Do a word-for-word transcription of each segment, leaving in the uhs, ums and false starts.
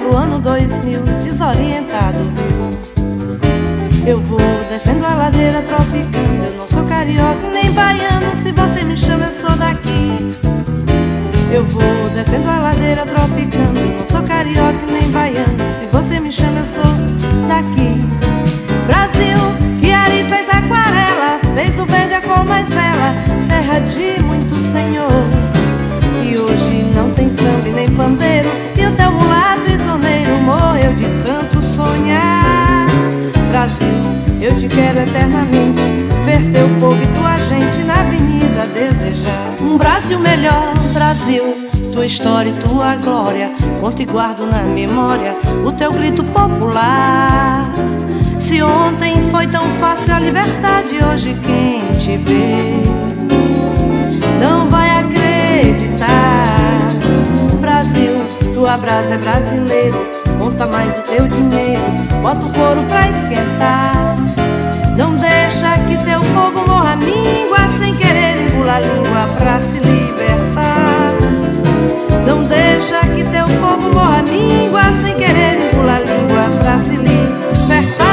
do ano dois mil, desorientado. Eu vou descendo a ladeira tropicando. Eu não sou carioca nem baiano, se você me chama eu sou daqui. Eu vou descendo a ladeira tropicando. Eu não sou carioca nem baiano, se você me chama eu sou daqui. Brasil, que ali fez aquarela, fez o verde a cor mais bela, terra de muito senhor. E hoje não tem samba e nem pandeiro, e o teu mulato isoneiro morreu de tanto sonhar. Brasil, eu te quero eternamente, ver teu povo e tua gente na avenida desejar um Brasil melhor. Brasil, tua história e tua glória, conto e guardo na memória o teu grito popular. Se ontem foi tão fácil a liberdade, hoje quem te vê não vai acreditar. Brasil, tua brasa é brasileiro, conta mais o teu dinheiro, bota o couro pra esquentar. Não deixa que teu fogo morra míngua, sem querer engula a língua pra se libertar. Não deixa que teu fogo morra míngua, sem querer engula a língua pra se libertar.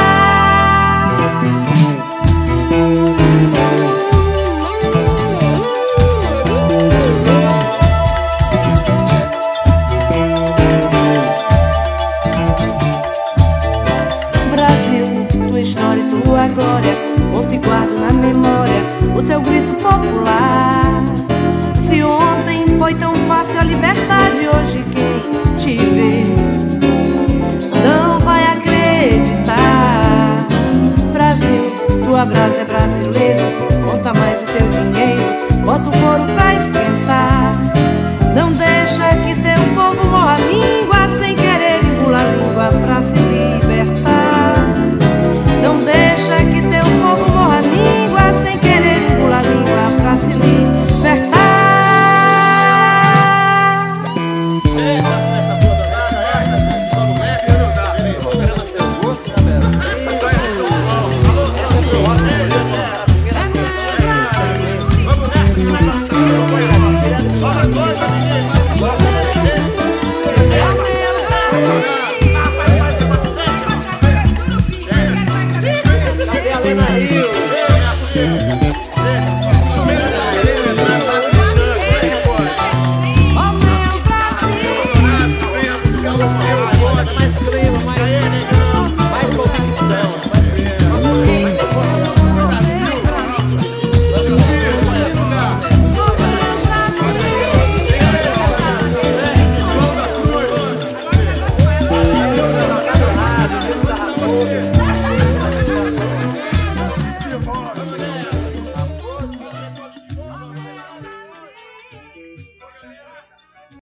Glória, conto e guardo na memória o teu grito popular. Se ontem foi tão fácil a liberdade, hoje quem te vê não vai acreditar. Brasil, tua brasa é brasileiro, conta mais o teu dinheiro,